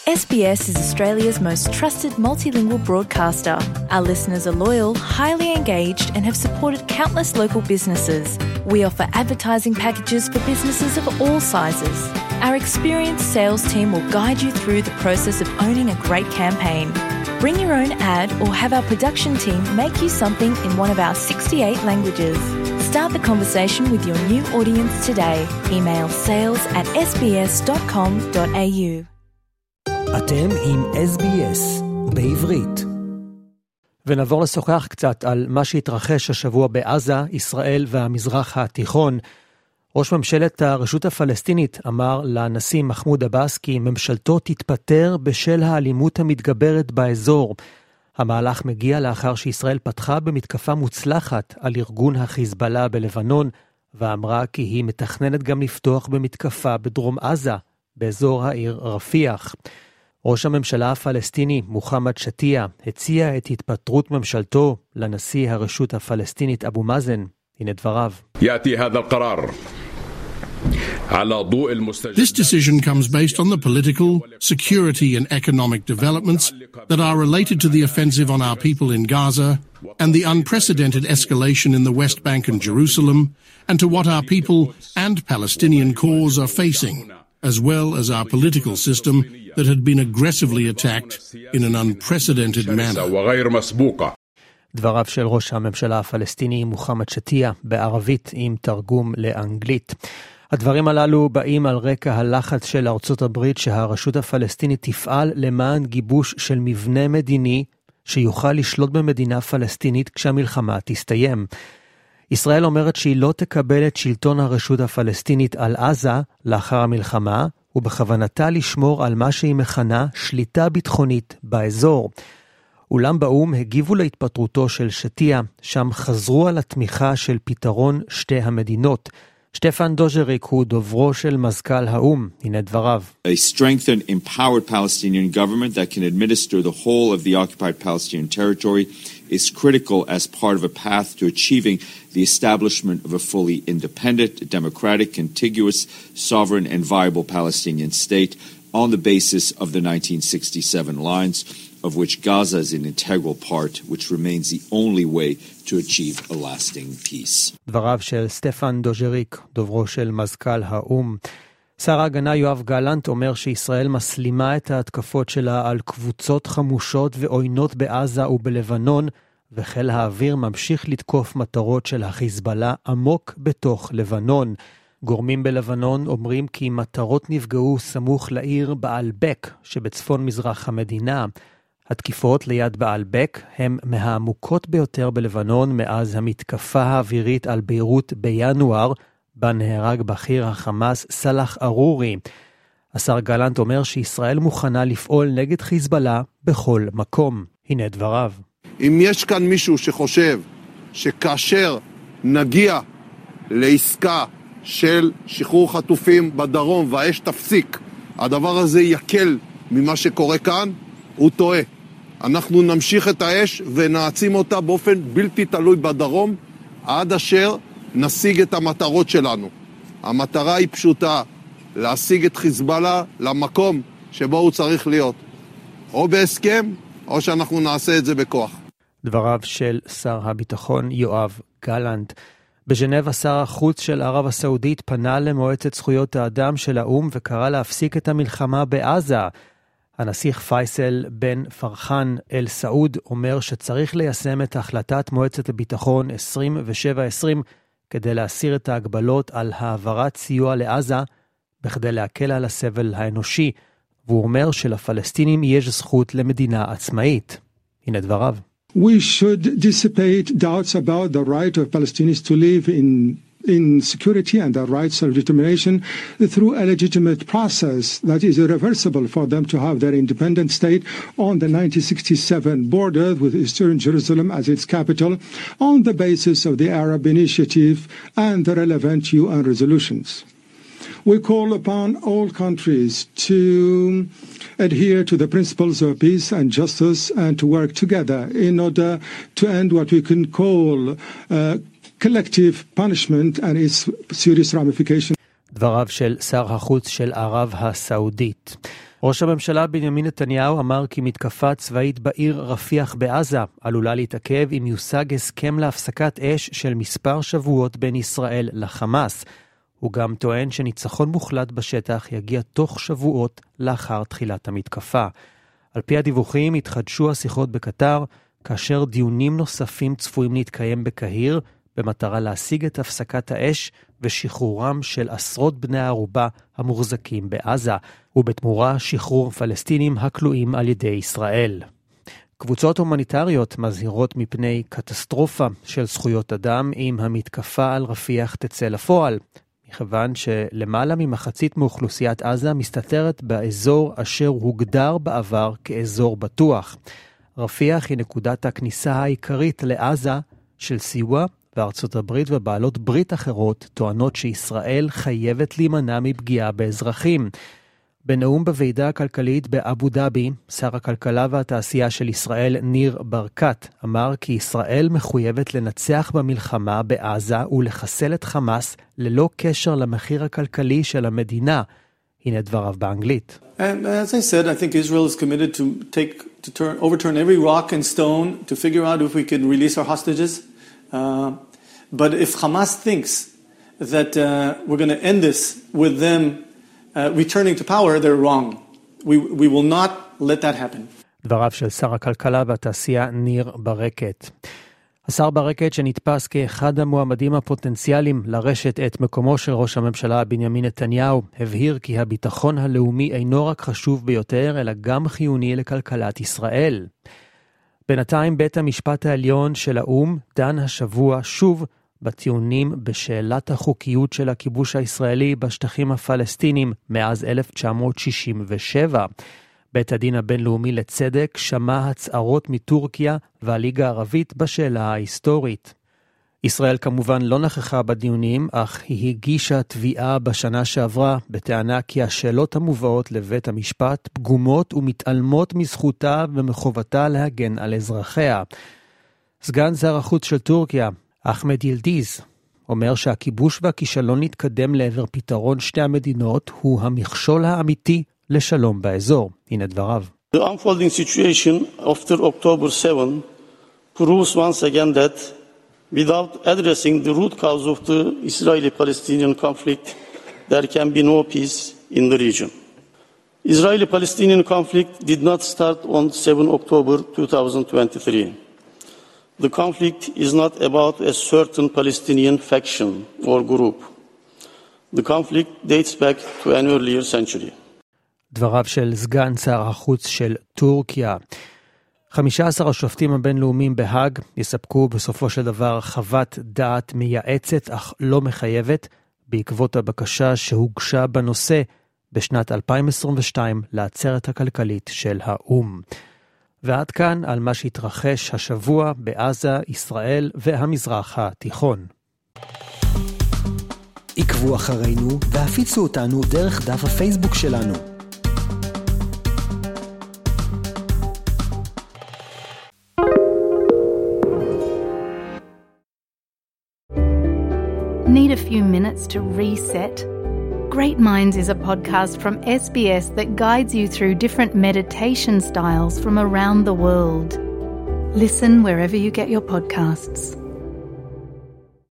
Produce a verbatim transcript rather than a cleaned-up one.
S B S is Australia's most trusted multilingual broadcaster. Our listeners are loyal, highly engaged, and have supported countless local businesses. We offer advertising packages for businesses of all sizes. Our experienced sales team will guide you through the process of owning a great campaign. Bring your own ad or have our production team make you something in one of our sixty-eight languages. Start the conversation with your new audience today. Email sales at s b s dot com dot a u. אתם עם אס בי אס בעברית. ונעבור לשוחח קצת על מה שהתרחש השבוע בעזה, ישראל והמזרח התיכון. ראש ממשלת הרשות הפלסטינית אמר לנשיא מחמוד עבאס כי ממשלתו תתפטר בשל האלימות המתגברת באזור. המהלך מגיע לאחר שישראל פתחה במתקפה מוצלחת על ארגון החיזבאללה בלבנון, ואמרה כי היא מתכננת גם לפתוח במתקפה בדרום עזה, באזור העיר רפיח. ראש הממשלה הפלסטיני מוחמד שתיה הציע את התפטרות ממשלתו לנשיא הרשות הפלסטינית אבו מאזן. הנה דבריו. יאתי هذا القرار على ضوء المستجدات. This decision comes based on the political, security and economic developments that are related to the offensive on our people in Gaza and the unprecedented escalation in the West Bank and Jerusalem, and to what our people and Palestinian cause are facing, as well as our political system that had been aggressively attacked in an unprecedented manner. דבריו של ראש הממשלה הפלסטיני מוחמד שתיה בערבית עם תרגום לאנגלית. הדברים הללו באים על רקע הלחץ של ארצות הברית שהרשות הפלסטינית תפעל למען גיבוש של מבנה מדיני שיוכל לשלוט במדינה פלסטינית כשהמלחמה תסתיים. ישראל אומרת שהיא לא תקבל את שלטון הרשות הפלסטינית על עזה לאחר המלחמה, ובכוונתה לשמור על מה שהיא מכנה שליטה ביטחונית באזור. אולם באום הגיבו להתפטרותו של שתיה, שם חזרו על התמיכה של פתרון שתי המדינות. שטפן דוז'ריק הוא דוברו של מזכ"ל האום, הנה דבריו. A strengthened, empowered Palestinian government that can administer the whole of the occupied Palestinian territory is critical as part of a path to achieving the establishment of a fully independent, democratic, contiguous, sovereign and viable Palestinian state on the basis of the nineteen sixty-seven lines, of which Gaza is an integral part, which remains the only way to achieve a lasting peace. דבריו של סטפן דוז'ריק, דוברו של מזכ"ל האום. שר ההגנה יואב גלנט אומר שישראל מסלימה את ההתקפות שלה על קבוצות חמושות ועוינות בעזה ובלבנון, וחיל האוויר ממשיך לתקוף מטרות של החיזבאללה עמוק בתוך לבנון. גורמים בלבנון אומרים כי מטרות נפגעו סמוך לעיר בעלבק שבצפון מזרח המדינה. התקיפות ליד בעלבק הם מהעמוקות ביותר בלבנון מאז המתקפה האווירית על ביירות בינואר, בה נהרג בכיר החמאס סלח ארורי. השר גלנט אומר שישראל מוכנה לפעול נגד חיזבאללה בכל מקום. הנה דבריו. אם יש כאן מישהו שחושב שכאשר נגיע לעסקה של שחרור חטופים בדרום והאש תפסיק, הדבר הזה יקל ממה שקורה כאן, הוא טועה. אנחנו נמשיך את האש ונעצים אותה באופן בלתי תלוי בדרום, עד אשר נשיג את המטרות שלנו. המטרה היא פשוטה, להשיג את חיזבאללה למקום שבו הוא צריך להיות. או בהסכם, או שאנחנו נעשה את זה בכוח. דבריו של שר הביטחון יואב גלנט. בז'נבה שר החוץ של ערב הסעודית פנה למועצת זכויות האדם של האום וקרא להפסיק את המלחמה בעזה. הנסיך פייסל בן פרחן אל סעוד אומר שצריך ליישם את החלטת מועצת הביטחון עשרים ושבע עשרים כדי להסיר את ההגבלות על העברת סיוע לעזה בכדי להקל על הסבל האנושי, והוא אומר שלפלסטינים יש זכות למדינה עצמאית. הנה דבריו. We should dissipate doubts about the right of Palestinians to live in in security and their right self-determination through a legitimate process that is irreversible for them to have their independent state on the nineteen sixty-seven border with Eastern Jerusalem as its capital on the basis of the Arab Initiative and the relevant U N resolutions. We call upon all countries to adhere to the principles of peace and justice and to work together in order to end what we can call uh, collective punishment and its serious ramifications. דבריו של שר החוץ של ערב הסעודית. ראש הממשלה בנימין נתניהו אמר כי מתקפה צבאית בעיר רפיח בעזה עלולה להתעכב אם יושג הסכם להפסקת אש של מספר שבועות בין ישראל לחמאס. הוא גם טוען שניצחון מוחלט בשטח יגיע תוך שבועות לאחר תחילת המתקפה. על פי הדיווחים התחדשו השיחות בקטר, כאשר דיונים נוספים צפויים להתקיים בקהיר, במטרה להשיג את הפסקת האש ושחרורם של עשרות בני הערובה המוחזקים בעזה, ובתמורה שחרור פלסטינים הכלואים על ידי ישראל. קבוצות הומניטריות מזהירות מפני קטסטרופה של זכויות אדם אם המתקפה על רפיח תצא לפועל, מכיוון שלמעלה ממחצית מאוכלוסיית עזה מסתתרת באזור אשר הוגדר בעבר כאזור בטוח. רפיח היא נקודת הכניסה העיקרית לעזה של סיוע, וארצות הברית ובעלות ברית אחרות טוענות שישראל חייבת להימנע מפגיעה באזרחים. בנאום בוועידה הכלכלית באבו דאבי, שר הכלכלה והתעשייה של ישראל ניר ברקת אמר כי ישראל מחויבת לנצח במלחמה בעזה ולחסל את חמאס ללא קשר למחיר הכלכלי של המדינה. הנה דבריו באנגלית. And as I said, I think Israel is committed to take to turn overturn every rock and stone to figure out if we can release our hostages. Uh, but if Hamas thinks that uh, we're going to end this with them Uh, returning to power, they're wrong. We, we will not let that happen. דבריו של שר הכלכלה והתעשייה ניר ברקת. השר ברקת שנתפס כאחד המועמדים הפוטנציאליים לרשת את מקומו של ראש הממשלה בנימין נתניהו, הבהיר כי הביטחון הלאומי אינו רק חשוב ביותר, אלא גם חיוני לכלכלת ישראל. בינתיים בית המשפט העליון של האו"ם דן השבוע שוב בטיעונים בשאלת החוקיות של הכיבוש הישראלי בשטחים הפלסטינים מאז אלף תשע מאות שישים ושבע. בית הדין הבינלאומי לצדק שמע הצהרות מטורקיה והליגה הערבית בשאלה ההיסטורית. ישראל כמובן לא נכחה בדיונים, אך היא הגישה תביעה בשנה שעברה בטענה כי השאלות המובאות לבית המשפט פגומות ומתעלמות מזכותה ומחובתה להגן על אזרחיה. סגן שר החוץ של טורקיה, אחמד ילדיז, אומר שהכיבוש והכישלון להתקדם לעבר פתרון שתי המדינות הוא המכשול האמיתי לשלום באזור. הנה דבריו. The unfolding situation after October seventh proves once again that without addressing the root cause of the Israeli-Palestinian conflict, there can be no peace in the region. Israeli-Palestinian conflict did not start on the seventh of October twenty twenty-three. The conflict is not about a certain Palestinian faction or group. The conflict dates back to an earlier century. דבריו של סגן שר החוץ של טורקיה. חמישה עשר השופטים הבינלאומיים בהאג יספקו בסופו של דבר חוות דעת מייעצת אך לא מחייבת בעקבות הבקשה שהוגשה בנושא בשנת אלפיים עשרים ושתיים לעצרת הכלכלית של האו"ם. ועד כאן על מה שהתרחש השבוע בעזה, ישראל והמזרח התיכון. עקבו אחרינו והפיצו אותנו דרך דף הפייסבוק שלנו. Need a few minutes to reset? Great Minds is a podcast from S B S that guides you through different meditation styles from around the world. Listen wherever you get your podcasts.